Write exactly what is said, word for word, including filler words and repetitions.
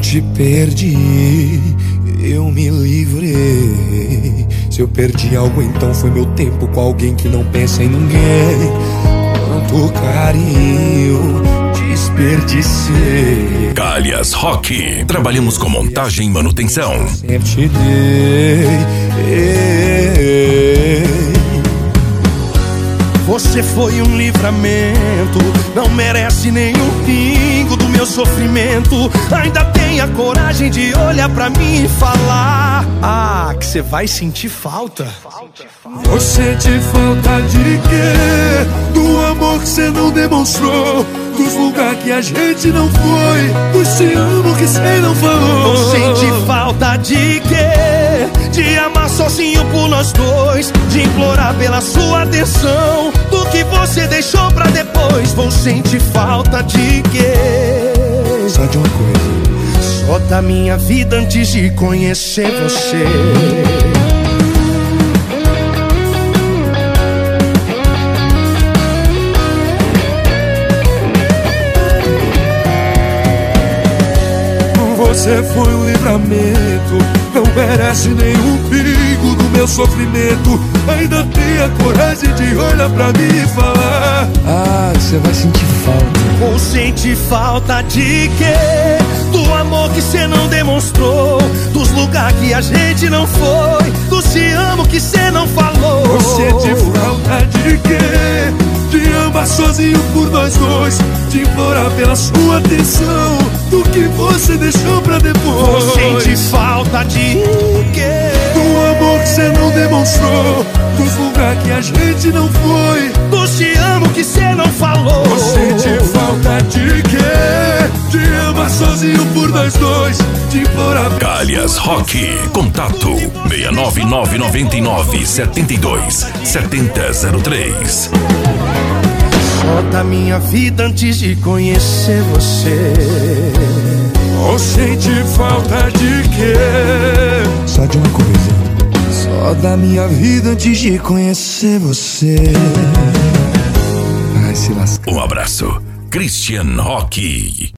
te perdi, eu me livrei. Se eu perdi algo, então foi meu tempo com alguém que não pensa em ninguém. Quanto carinho desperdicei. Calhas Rock. Trabalhamos com montagem e manutenção. Sempre te dei. Você foi um livramento, não merece nenhum pingo do meu sofrimento. Ainda tem a coragem de olhar pra mim e falar: ah, que você vai sentir falta. Você sente falta de quê? Do amor que você não demonstrou, dos lugares que a gente não foi, dos te amo que você não falou. Você sente falta de quê? De amar sozinho por nós dois, de implorar pela sua atenção, do que você deixou pra depois. Vou sentir falta de quê? Só de uma coisa. Só da minha vida antes de conhecer você. Você foi um livramento, não merece nenhum perigo do meu sofrimento. Ainda tem a coragem de olhar pra mim e falar: ah, você vai sentir falta. Ou sente falta de quê? Do amor que cê não demonstrou, dos lugares que a gente não foi, do te amo que cê não falou. Ou sente falta de quê? De amar sozinho por nós dois, de implorar pela sua atenção, do que você deixou pra depois. Ou sente falta de quê? Do amor que cê não demonstrou, dos lugares que a gente não foi, do te amo que cê não falou. Ou sente falta de quê? De amar sozinho por nós dois, de implorar. Calhas Rock. Contato seis nove nove nove nove sete dois sete zero três. Só da minha vida antes de conhecer você. Ou sente falta de quê? Só de uma coisa. Só da minha vida antes de conhecer você. Ai, se lascar. Um abraço. Christian Rock.